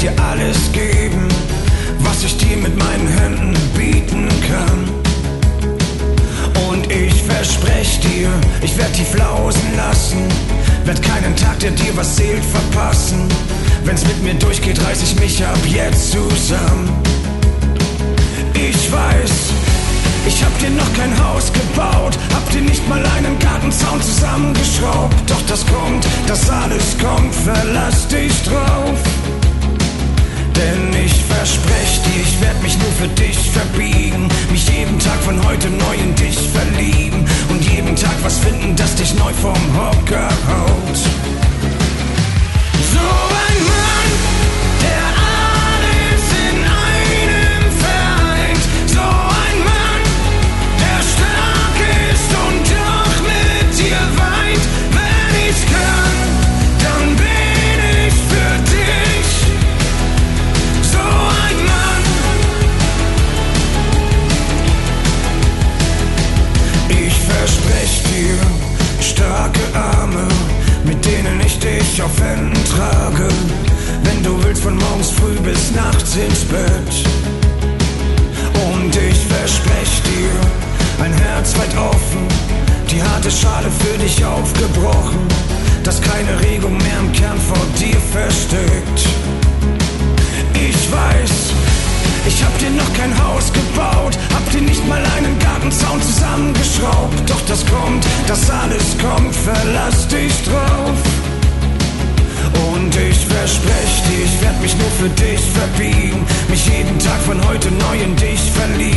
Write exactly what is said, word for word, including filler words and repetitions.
werd dir alles geben, was ich dir mit meinen Händen bieten kann. Und ich versprech dir, ich werd die Flausen lassen, werd keinen Tag, der dir was zählt, verpassen. Wenn's mit mir durchgeht, reiß ich mich ab jetzt zusammen. Ich weiß, ich hab dir noch kein Haus gebaut, hab dir nicht mal einen Gartenzaun zusammengeschraubt. Doch das kommt, das alles kommt, verlass dich drauf. Denn ich versprech dir, ich werd mich nur für dich verbiegen, mich jeden Tag von heute neu in dich verlieben und jeden Tag was finden, das dich neu vom Hocker haut. So ein Mann, der alles in einem vereint. So ein Mann, der stark ist und doch mit dir weint. Wenn ich kann, dann bin ich für dich. So ein Mann. Ich versprech dir starke Arme, mit denen ich dich auf Händen trage. Wenn du willst, von morgens früh bis nachts ins Bett. Und ich versprech dir ein Herz weit offen, die harte Schale für dich aufgebrochen, dass keine Regung mehr im Kern vor dir versteckt. Ich weiß, ich hab dir noch kein Haus gebaut, hab dir nicht mal einen Gartenzaun zusammengeschraubt. Doch das kommt, das alles kommt, verlass dich drauf. Und ich versprech dir, ich werd mich nur für dich verbiegen, mich jeden Tag von heute neu in dich verlieben